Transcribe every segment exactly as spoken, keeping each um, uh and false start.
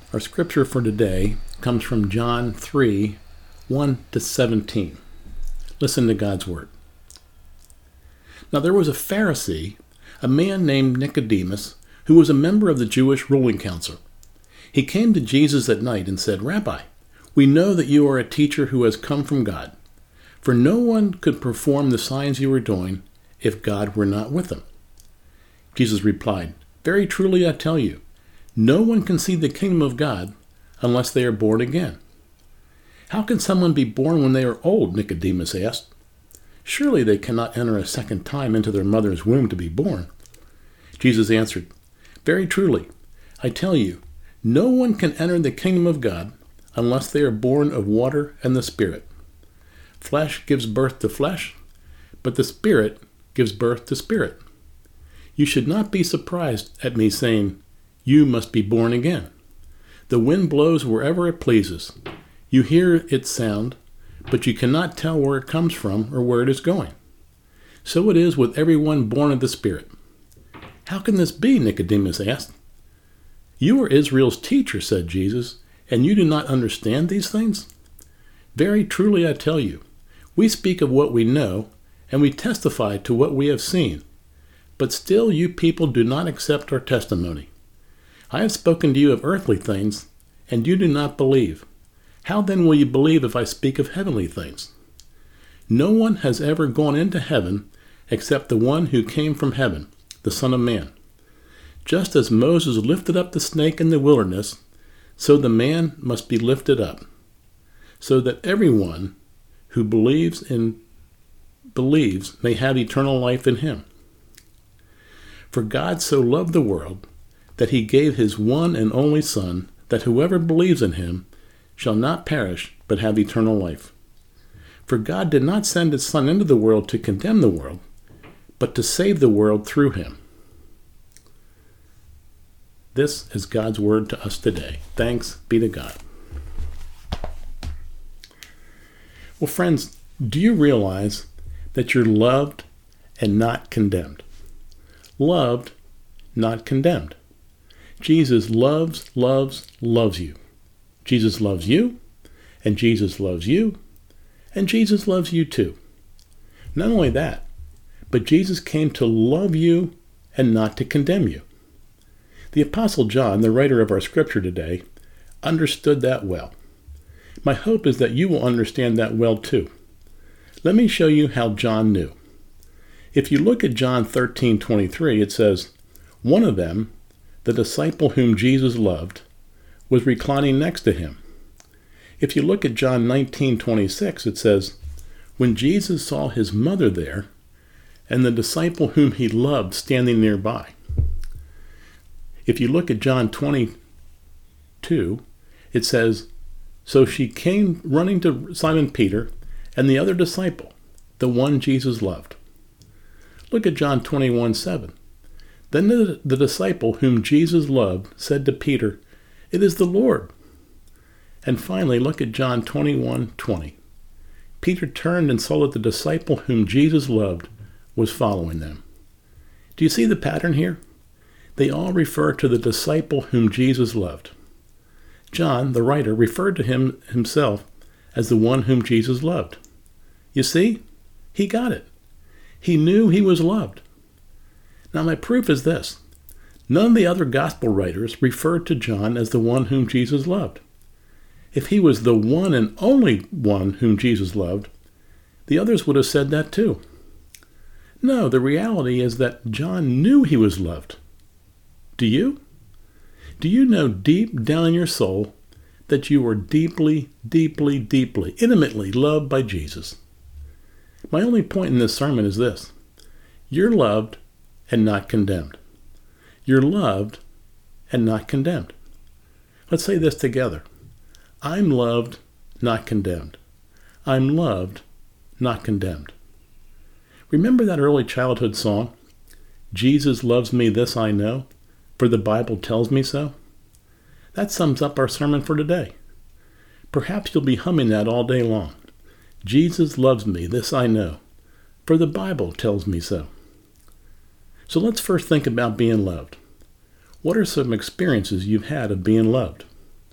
Our scripture for today comes from John three, one to seventeen. Listen to God's word. Now there was a Pharisee, a man named Nicodemus, who was a member of the Jewish ruling council. He came to Jesus at night and said, "Rabbi, we know that you are a teacher who has come from God, for no one could perform the signs you are doing if God were not with him." Jesus replied, "Very truly I tell you, no one can see the kingdom of God unless they are born again." "How can someone be born when they are old?" Nicodemus asked. "Surely they cannot enter a second time into their mother's womb to be born." Jesus answered, "Very truly, I tell you, no one can enter the kingdom of God unless they are born of water and the Spirit. Flesh gives birth to flesh, but the Spirit gives birth to spirit. You should not be surprised at me saying, 'You must be born again.' The wind blows wherever it pleases. You hear its sound, but you cannot tell where it comes from or where it is going. So it is with everyone born of the Spirit." "How can this be?" Nicodemus asked. "You are Israel's teacher," said Jesus, "and you do not understand these things? Very truly I tell you, we speak of what we know, and we testify to what we have seen. But still you people do not accept our testimony. I have spoken to you of earthly things, and you do not believe. How then will you believe if I speak of heavenly things? No one has ever gone into heaven except the one who came from heaven, the Son of Man. Just as Moses lifted up the snake in the wilderness, so the man must be lifted up, so that everyone who believes in believes may have eternal life in him. For God so loved the world that he gave his one and only Son, that whoever believes in him shall not perish but have eternal life. For God did not send his Son into the world to condemn the world, but to save the world through him." This is God's word to us today. Thanks be to God. Well, friends, do you realize that you're loved and not condemned? Loved, not condemned. Jesus loves, loves, loves you. Jesus loves you, and Jesus loves you, and Jesus loves you too. Not only that, but Jesus came to love you and not to condemn you. The Apostle John, the writer of our scripture today, understood that well. My hope is that you will understand that well too. Let me show you how John knew. If you look at John thirteen twenty-three, it says, "One of them, the disciple whom Jesus loved, was reclining next to him." If you look at John nineteen twenty-six, it says, "When Jesus saw his mother there, and the disciple whom he loved standing nearby." If you look at John twenty-two, it says, "So she came running to Simon Peter and the other disciple, the one Jesus loved." Look at John twenty-one seven. "Then the, the disciple whom Jesus loved said to Peter, 'It is the Lord.'" And finally, look at John twenty-one twenty. Peter turned and saw that the disciple whom Jesus loved was following them. Do you see the pattern here? They all refer to the disciple whom Jesus loved. John, the writer, referred to him himself as the one whom Jesus loved. You see, he got it. He knew he was loved. Now my proof is this. None of the other gospel writers referred to John as the one whom Jesus loved. If he was the one and only one whom Jesus loved, the others would have said that too. No, the reality is that John knew he was loved. Do you? Do you know deep down in your soul that you are deeply, deeply, deeply, intimately loved by Jesus? My only point in this sermon is this. You're loved and not condemned. You're loved and not condemned. Let's say this together. I'm loved, not condemned. I'm loved, not condemned. Remember that early childhood song, "Jesus loves me, this I know, for the Bible tells me so"? That sums up our sermon for today. Perhaps you'll be humming that all day long. Jesus loves me, this I know, for the Bible tells me so. So let's first think about being loved. What are some experiences you've had of being loved?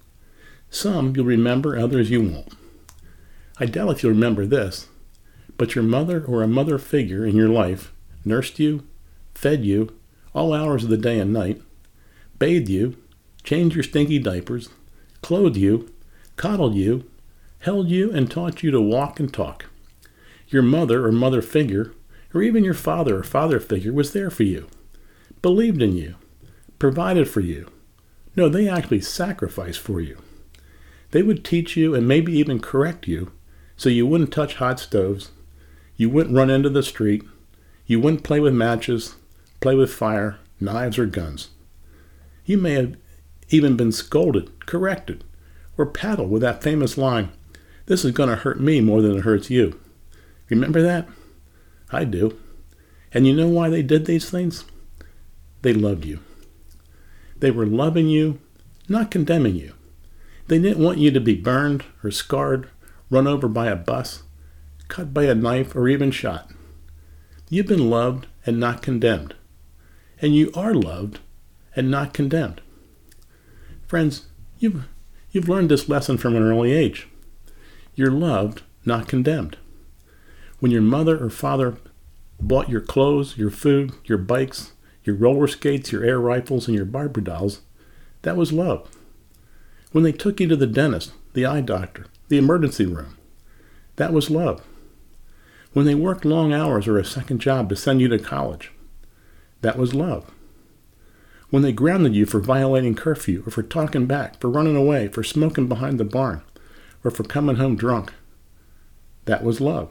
Some you'll remember, others you won't. I doubt if you'll remember this, but your mother or a mother figure in your life nursed you, fed you, all hours of the day and night, bathed you, changed your stinky diapers, clothed you, coddled you, held you, and taught you to walk and talk. Your mother or mother figure, or even your father or father figure, was there for you, believed in you, provided for you. No, they actually sacrificed for you. They would teach you and maybe even correct you so you wouldn't touch hot stoves, you wouldn't run into the street, you wouldn't play with matches, play with fire, knives, or guns. You may have even been scolded, corrected, or paddled with that famous line, "This is going to hurt me more than it hurts you." Remember that? I do. And you know why they did these things? They loved you. They were loving you, not condemning you. They didn't want you to be burned or scarred, run over by a bus, cut by a knife, or even shot. You've been loved and not condemned. And you are loved and not condemned. Friends, you've, you've learned this lesson from an early age. You're loved, not condemned. When your mother or father bought your clothes, your food, your bikes, your roller skates, your air rifles, and your Barbie dolls, that was love. When they took you to the dentist, the eye doctor, the emergency room, that was love. When they worked long hours or a second job to send you to college, that was love. When they grounded you for violating curfew, or for talking back, for running away, for smoking behind the barn, or for coming home drunk, that was love.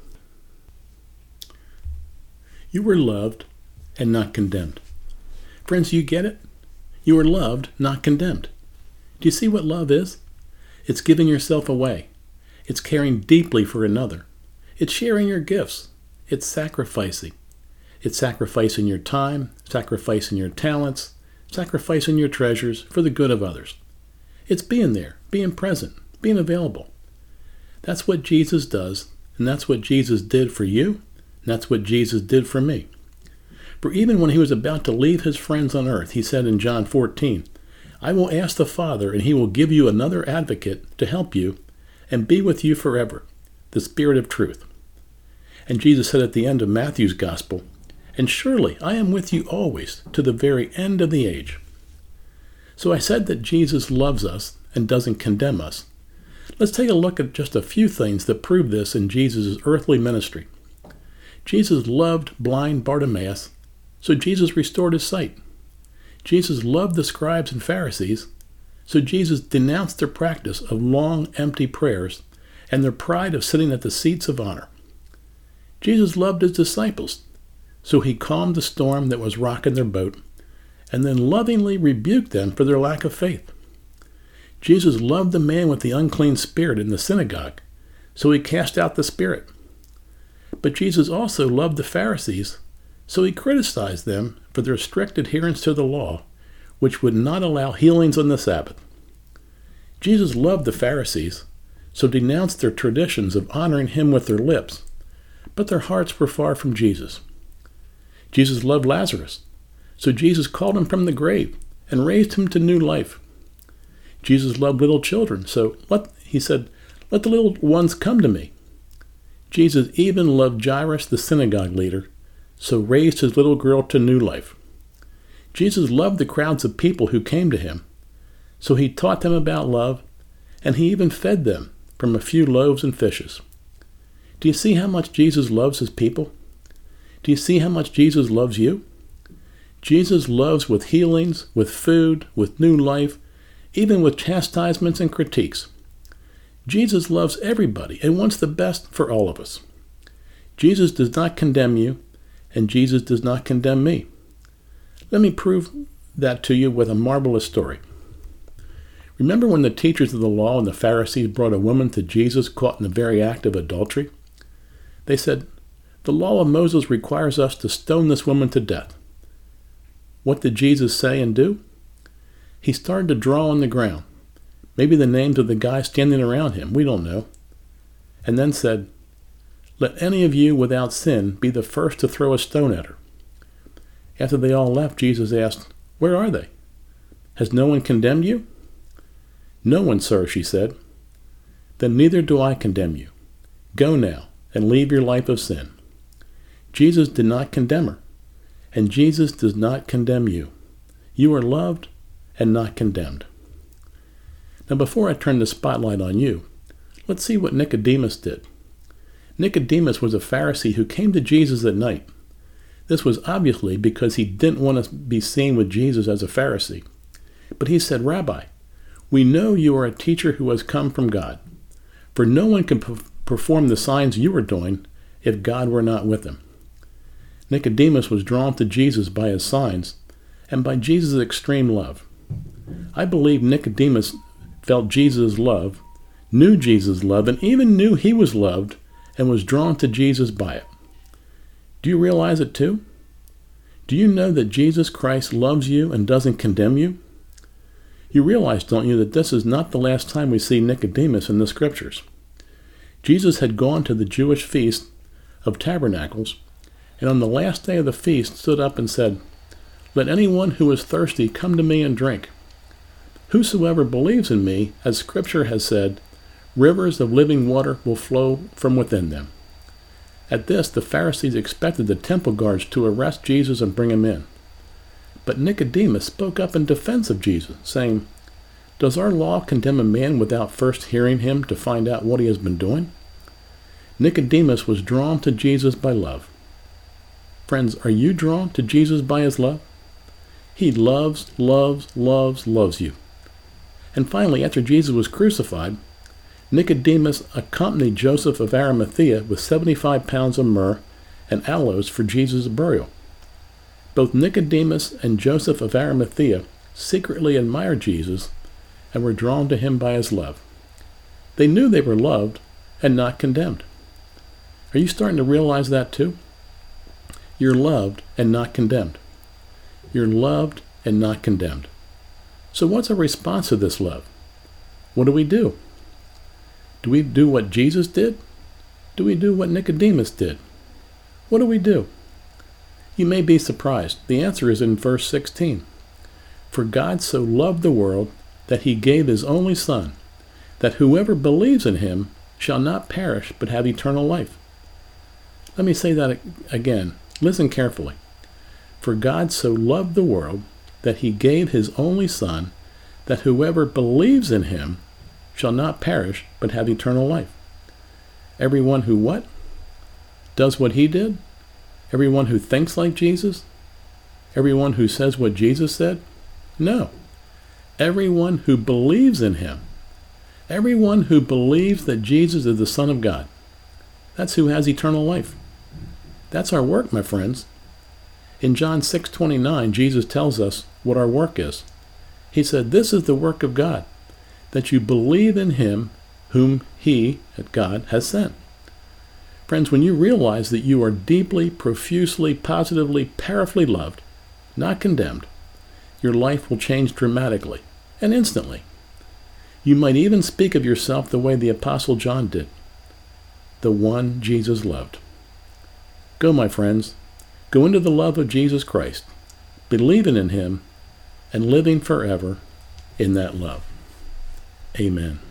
You were loved and not condemned. Friends, you get it? You were loved, not condemned. Do you see what love is? It's giving yourself away. It's caring deeply for another. It's sharing your gifts. It's sacrificing. It's sacrificing your time, sacrificing your talents, sacrificing your treasures for the good of others. It's being there, being present, being available. That's what Jesus does, and that's what Jesus did for you, and that's what Jesus did for me. For even when he was about to leave his friends on earth, he said in John fourteen, "I will ask the Father, and he will give you another advocate to help you and be with you forever, the Spirit of truth." And Jesus said at the end of Matthew's Gospel, "And surely I am with you always, to the very end of the age." So I said that Jesus loves us and doesn't condemn us. Let's take a look at just a few things that prove this in Jesus' earthly ministry. Jesus loved blind Bartimaeus, so Jesus restored his sight. Jesus loved the scribes and Pharisees, so Jesus denounced their practice of long, empty prayers and their pride of sitting at the seats of honor. Jesus loved his disciples, so he calmed the storm that was rocking their boat and then lovingly rebuked them for their lack of faith. Jesus loved the man with the unclean spirit in the synagogue, so he cast out the spirit. But Jesus also loved the Pharisees, so he criticized them for their strict adherence to the law, which would not allow healings on the Sabbath. Jesus loved the Pharisees, so denounced their traditions of honoring him with their lips, but their hearts were far from Jesus. Jesus loved Lazarus, so Jesus called him from the grave and raised him to new life. Jesus loved little children, so let, he said, "Let the little ones come to me." Jesus even loved Jairus, the synagogue leader, so raised his little girl to new life. Jesus loved the crowds of people who came to him, so he taught them about love, and he even fed them from a few loaves and fishes. Do you see how much Jesus loves his people? Do you see how much Jesus loves you? Jesus loves with healings, with food, with new life, even with chastisements and critiques. Jesus loves everybody and wants the best for all of us. Jesus does not condemn you, and Jesus does not condemn me. Let me prove that to you with a marvelous story. Remember when the teachers of the law and the Pharisees brought a woman to Jesus caught in the very act of adultery? They said, "The law of Moses requires us to stone this woman to death." What did Jesus say and do? He started to draw on the ground, maybe the names of the guys standing around him, we don't know, and then said, "Let any of you without sin be the first to throw a stone at her." After they all left, Jesus asked, "Where are they? Has no one condemned you?" No one, sir, she said. Then neither do I condemn you. Go now and leave your life of sin. Jesus did not condemn her, and Jesus does not condemn you. You are loved and not condemned. Now, before I turn the spotlight on you, let's see what Nicodemus did. Nicodemus was a Pharisee who came to Jesus at night. This was obviously because he didn't want to be seen with Jesus as a Pharisee. But he said, Rabbi, we know you are a teacher who has come from God, for no one can p- perform the signs you are doing if God were not with him. Nicodemus was drawn to Jesus by his signs and by Jesus' extreme love. I believe Nicodemus felt Jesus' love, knew Jesus' love, and even knew he was loved and was drawn to Jesus by it. Do you realize it too? Do you know that Jesus Christ loves you and doesn't condemn you? You realize, don't you, that this is not the last time we see Nicodemus in the Scriptures. Jesus had gone to the Jewish feast of tabernacles, and on the last day of the feast stood up and said, Let anyone who is thirsty come to me and drink. Whosoever believes in me, as Scripture has said, rivers of living water will flow from within them. At this, the Pharisees expected the temple guards to arrest Jesus and bring him in. But Nicodemus spoke up in defense of Jesus, saying, Does our law condemn a man without first hearing him to find out what he has been doing? Nicodemus was drawn to Jesus by love. Friends, are you drawn to Jesus by his love? He loves, loves, loves, loves you. And finally, after Jesus was crucified, Nicodemus accompanied Joseph of Arimathea with seventy-five pounds of myrrh and aloes for Jesus' burial. Both Nicodemus and Joseph of Arimathea secretly admired Jesus and were drawn to him by his love. They knew they were loved and not condemned. Are you starting to realize that too? You're loved and not condemned. You're loved and not condemned. So what's our response to this love? What do we do? Do we do what Jesus did? Do we do what Nicodemus did? What do we do? You may be surprised. The answer is in verse sixteen. For God so loved the world that he gave his only Son, that whoever believes in him shall not perish but have eternal life. Let me say that again. Listen carefully. For God so loved the world that he gave his only Son, that whoever believes in him shall not perish but have eternal life. Everyone who what? Does what he did? Everyone who thinks like Jesus? Everyone who says what Jesus said? No. Everyone who believes in him. Everyone who believes that Jesus is the Son of God. That's who has eternal life. That's our work, my friends. In John six twenty-nine, Jesus tells us what our work is. He said, This is the work of God, that you believe in him whom he, God, has sent. Friends, when you realize that you are deeply, profusely, positively, powerfully loved, not condemned, your life will change dramatically and instantly. You might even speak of yourself the way the Apostle John did, the one Jesus loved. Go, my friends, go into the love of Jesus Christ, believing in him and living forever in that love. Amen.